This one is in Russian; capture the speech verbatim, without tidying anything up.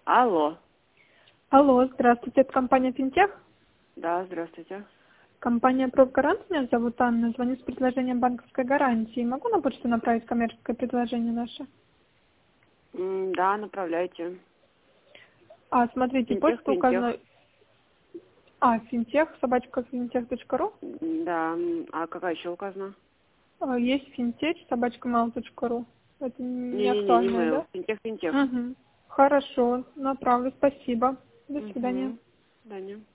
Алло. Алло, здравствуйте, это компания Финтех? Да, здравствуйте. Компания Профгарант, меня зовут Анна, звоню с предложением банковской гарантии. Могу на почту направить коммерческое предложение наше? М, Да, направляйте. А, смотрите, Финтех, почта финтех. указана... А, финтех, собачка финтех.ру. М, Да, м, а какая еще указана? А, Есть финтеч, собачка mail.ru. Это не Не-не-не, не актуальное, mail. да? Финтех, финтех. Угу. Хорошо, направлю, спасибо. До свидания. Угу. Да, не.